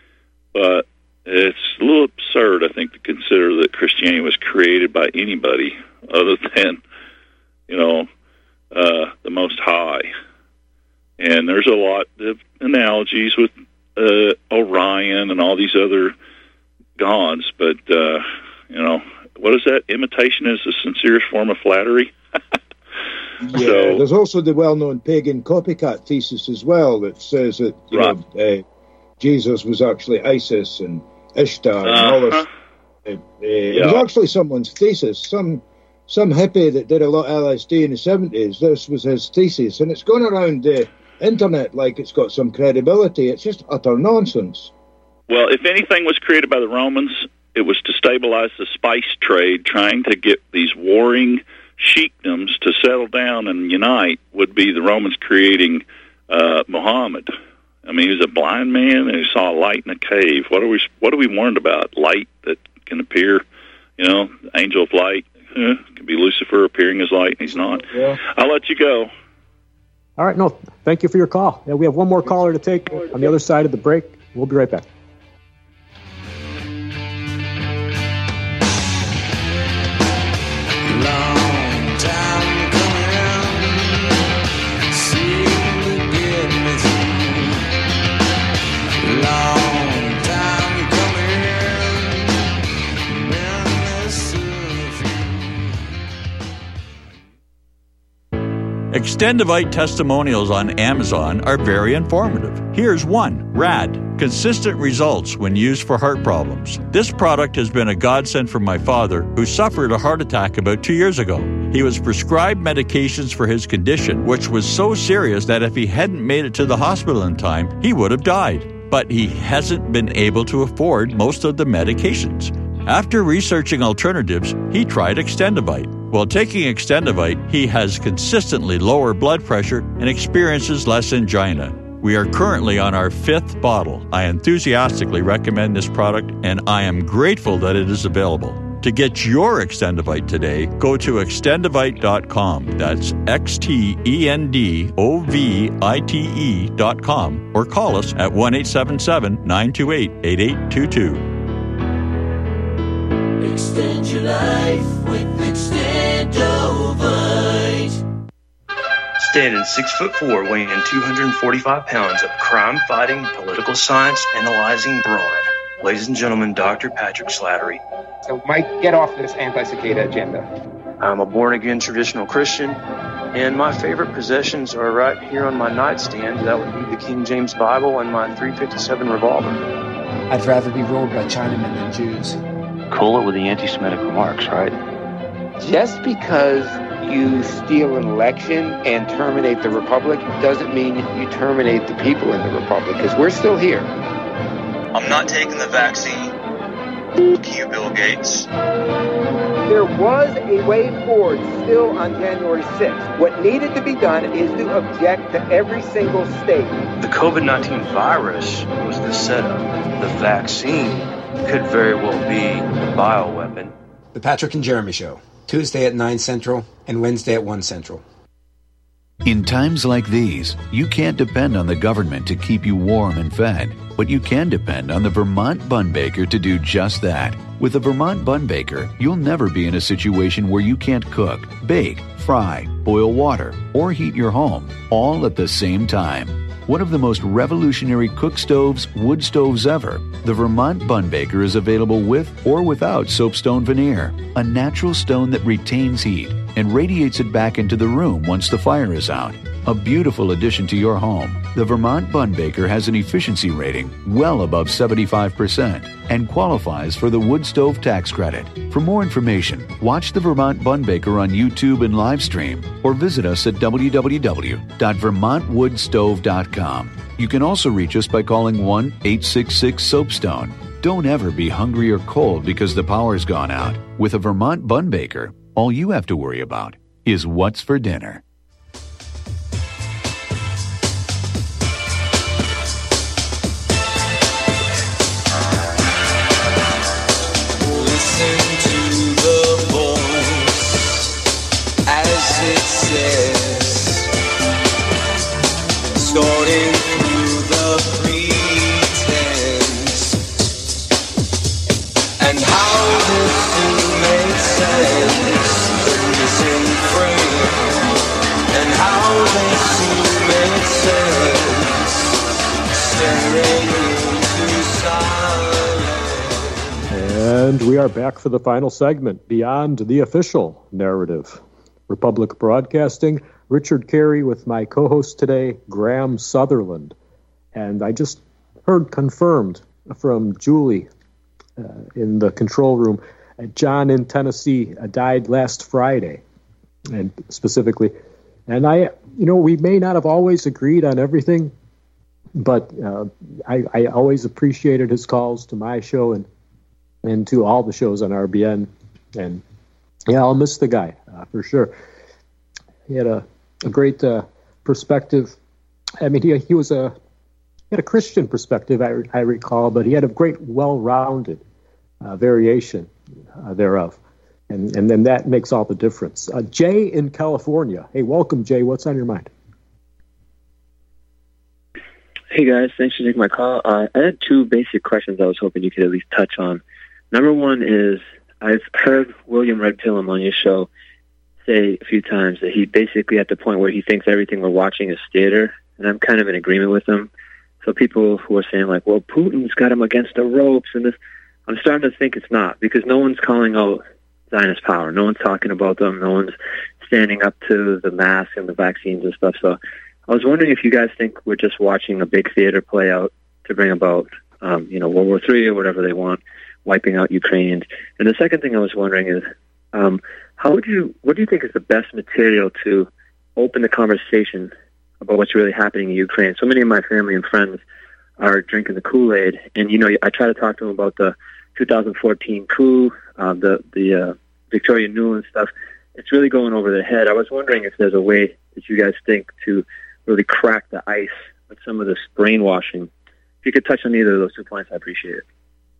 But it's a little absurd, I think, to consider that Christianity was created by anybody other than, you know, uh, the Most High. And there's a lot of analogies with uh, Orion and all these other gods, but, uh, you know, what is that? Imitation is the sincerest form of flattery. Yeah, so, there's also the well-known pagan copycat thesis as well that says that you right. know, uh, Jesus was actually Isis and Ishtar and all this. Uh-huh. Uh, uh, It was actually someone's thesis. Some some hippie that did a lot of L S D in the seventies, this was his thesis, and it's going around the internet like it's got some credibility. It's just utter nonsense. Well, if anything was created by the Romans, it was to stabilize the spice trade, trying to get these warring sheikdoms to settle down and unite, would be the Romans creating uh, Muhammad. I mean, he was a blind man and he saw a light in a cave. What are we? What are we warned about? Light that can appear, you know, angel of light. Eh, could be Lucifer appearing as light, and he's not. Yeah. I'll let you go. All right, no, thank you for your call. Yeah, we have one more caller to take on the other side of the break. We'll be right back. Extendivite testimonials on Amazon are very informative. Here's one, RAD, consistent results when used for heart problems. This product has been a godsend for my father, who suffered a heart attack about two years ago. He was prescribed medications for his condition, which was so serious that if he hadn't made it to the hospital in time, he would have died. But he hasn't been able to afford most of the medications. After researching alternatives, he tried Extendivite. While taking Extendivite, he has consistently lower blood pressure and experiences less angina. We are currently on our fifth bottle. I enthusiastically recommend this product, and I am grateful that it is available. To get your Extendivite today, go to extendivite dot com. That's X T E N D O V I T E dot com, or call us at one eight seven seven, nine two eight, eight eight two two. Extend your life with Extendovite. Standing six foot four, weighing two hundred forty-five pounds of crime-fighting, political science analyzing brawn. Ladies and gentlemen, Doctor Patrick Slattery. So, Mike, get off this anti-cicada agenda. I'm a born-again traditional Christian, and my favorite possessions are right here on my nightstand. That would be the King James Bible and my three fifty-seven revolver. I'd rather be ruled by Chinamen than Jews. Cool it with the anti-Semitic remarks, right? Just because you steal an election and terminate the republic doesn't mean you terminate the people in the republic, because we're still here. I'm not taking the vaccine. Fuck you, Bill Gates. There was a way forward still on January sixth. What needed to be done is to object to every single state. The COVID nineteen virus was the setup. The vaccine could very well be the bioweapon. The Patrick and Jeremy Show, Tuesday at nine Central and Wednesday at one Central. In times like these, you can't depend on the government to keep you warm and fed, but you can depend on the Vermont Bun Baker to do just that. With the Vermont Bun Baker, you'll never be in a situation where you can't cook, bake, fry, boil water, or heat your home, all at the same time. One of the most revolutionary cook stoves, wood stoves ever, the Vermont Bun Baker is available with or without soapstone veneer, a natural stone that retains heat and radiates it back into the room once the fire is out. A beautiful addition to your home. The Vermont Bun Baker has an efficiency rating well above seventy-five percent and qualifies for the wood stove tax credit. For more information, watch the Vermont Bun Baker on YouTube and live stream, or visit us at w w w dot vermont wood stove dot com. You can also reach us by calling one eight six six soapstone. Don't ever be hungry or cold because the power's gone out. With a Vermont Bun Baker, all you have to worry about is what's for dinner. Listen to the voice as it says, starting through the pretense, and how this thing makes sense, the missing frame, and how this thing makes sense, staring into silence. And we are back for the final segment, Beyond the Official Narrative. Republic Broadcasting, Richard Carey with my co-host today, Graham Sutherland. And I just heard confirmed from Julie uh, in the control room, uh, John in Tennessee uh, died last Friday, and specifically. And I, you know, we may not have always agreed on everything, but uh, I, I always appreciated his calls to my show and and to all the shows on R B N. And yeah, I'll miss the guy uh, for sure. He had a, a great uh, perspective. I mean, he he was a he had a Christian perspective, I, I recall, but he had a great, well-rounded uh, variation uh, thereof, and and then that makes all the difference. Uh, Jay in California. Hey, welcome, Jay. What's on your mind? Hey guys, thanks for taking my call. Uh, I had two basic questions I was hoping you could at least touch on. Number one is, I've heard William Red Pillam on your show say a few times that he basically at the point where he thinks everything we're watching is theater, and I'm kind of in agreement with him. So people who are saying like, well, Putin's got him against the ropes, and this, I'm starting to think it's not, because no one's calling out Zionist power. No one's talking about them. No one's standing up to the mask and the vaccines and stuff. So I was wondering if you guys think we're just watching a big theater play out to bring about, um, you know, World War Three or whatever they want, wiping out Ukrainians. And the second thing I was wondering is, um, how would you, what do you think is the best material to open the conversation about what's really happening in Ukraine? So many of my family and friends are drinking the Kool-Aid, and, you know, I try to talk to them about the two thousand fourteen coup, um, the, the uh, Victoria Nuland stuff. It's really going over their head. I was wondering if there's a way that you guys think to really crack the ice with some of this brainwashing. If you could touch on either of those two points, I appreciate it.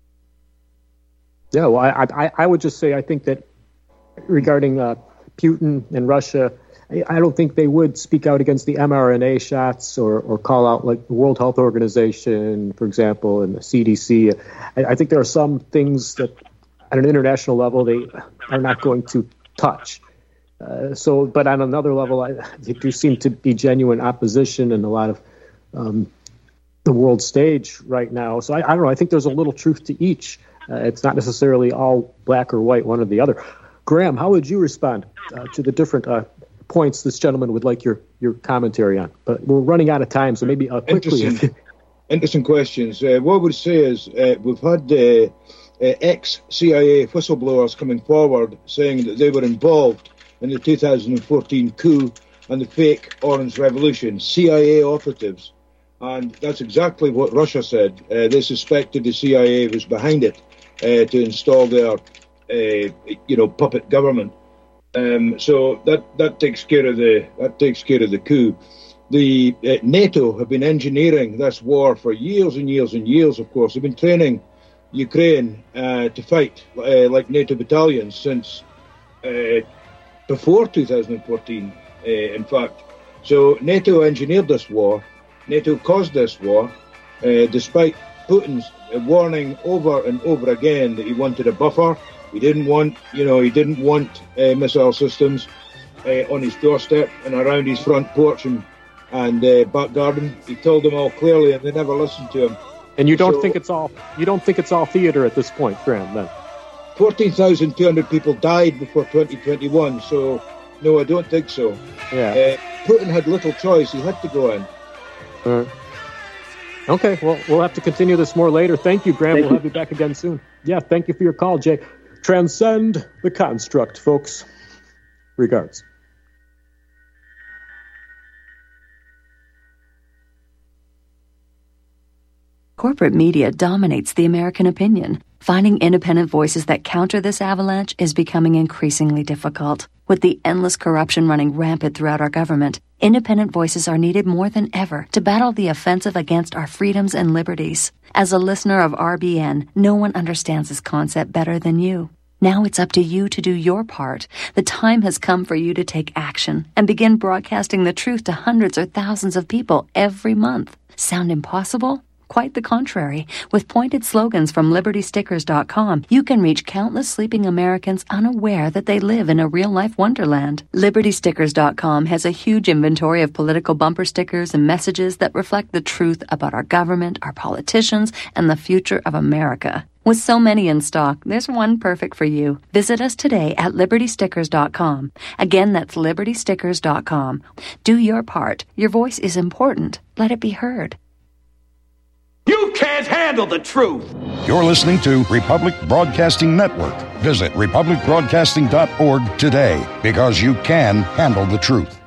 Yeah, well, I, I, I would just say I think that regarding uh, Putin and Russia, I, I don't think they would speak out against the mRNA shots or, or call out like the World Health Organization, for example, and the C D C. I, I think there are some things that at an international level they are not going to touch. Uh, so, but on another level, I, there seem to be genuine opposition and a lot of um, the world stage right now. So I, I don't know. I think there's a little truth to each. Uh, it's not necessarily all black or white, one or the other. Graham, how would you respond uh, to the different uh, points this gentleman would like your, your commentary on? But we're running out of time, so maybe uh, quickly. Interesting, interesting questions. Uh, what I would say is uh, we've had uh, uh, ex-C I A whistleblowers coming forward saying that they were involved in the two thousand fourteen coup and the fake Orange Revolution, C I A operatives. And that's exactly what Russia said. Uh, they suspected the C I A was behind it uh, to install their, uh, you know, puppet government. Um, so that, that takes care of the that takes care of the coup. The uh, NATO have been engineering this war for years and years and years. Of course, they've been training Ukraine uh, to fight uh, like NATO battalions since uh, before two thousand fourteen. Uh, in fact, so NATO engineered this war. NATO caused this war, uh, despite Putin's uh, warning over and over again that he wanted a buffer. He didn't want, you know, he didn't want uh, missile systems uh, on his doorstep and around his front porch and, and uh, back garden. He told them all clearly, and they never listened to him. And you don't so, think it's all you don't think it's all theater at this point, Graham? Then fourteen thousand two hundred people died before twenty twenty-one. So no, I don't think so. Yeah, uh, Putin had little choice; he had to go in. Uh, okay, well, we'll have to continue this more later. Thank you, Graham. Thank we'll you. have you back again soon. Yeah, thank you for your call, Jay. Transcend the construct, folks. Regards. Corporate media dominates the American opinion. Finding independent voices that counter this avalanche is becoming increasingly difficult. With the endless corruption running rampant throughout our government, independent voices are needed more than ever to battle the offensive against our freedoms and liberties. As a listener of R B N, no one understands this concept better than you. Now it's up to you to do your part. The time has come for you to take action and begin broadcasting the truth to hundreds or thousands of people every month. Sound impossible? Quite the contrary. With pointed slogans from Liberty Stickers dot com, you can reach countless sleeping Americans unaware that they live in a real-life wonderland. Liberty Stickers dot com has a huge inventory of political bumper stickers and messages that reflect the truth about our government, our politicians, and the future of America. With so many in stock, there's one perfect for you. Visit us today at Liberty Stickers dot com. Again, that's Liberty Stickers dot com. Do your part. Your voice is important. Let it be heard. You can't handle the truth. You're listening to Republic Broadcasting Network. Visit republic broadcasting dot org today because you can handle the truth.